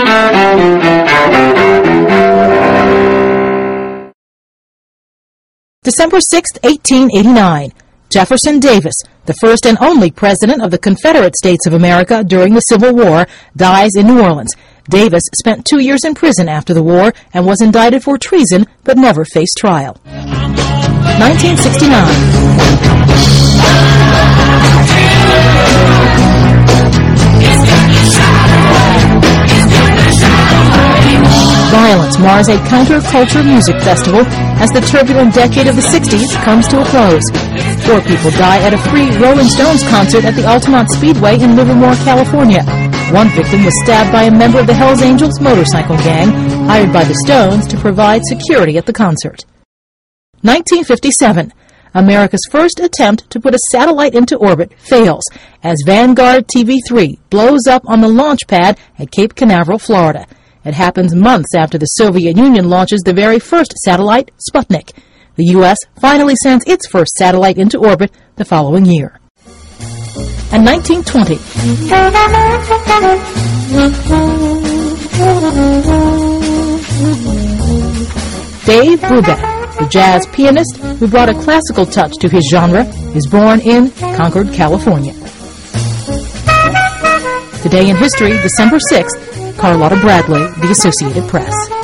December 6, 1889. Jefferson Davis, the first and only president of the Confederate States of America during the Civil War, dies in New Orleans. Davis spent 2 years in prison after the war and was indicted for treason but never faced trial. 1969. Violence mars a counterculture music festival as the turbulent decade of the 60s comes to a close. 4 people die at a free Rolling Stones concert at the Altamont Speedway in Livermore, California. 1 victim was stabbed by a member of the Hells Angels motorcycle gang, hired by the Stones to provide security at the concert. 1957. America's first attempt to put a satellite into orbit fails as Vanguard TV3 blows up on the launch pad at Cape Canaveral, Florida. It happens months after the Soviet Union launches the very first satellite, Sputnik. The U.S. finally sends its first satellite into orbit the following year. And 1920. Dave Brubeck, the jazz pianist who brought a classical touch to his genre, is born in Concord, California. Today in History, December 6th, Carlotta Bradley, The Associated Press.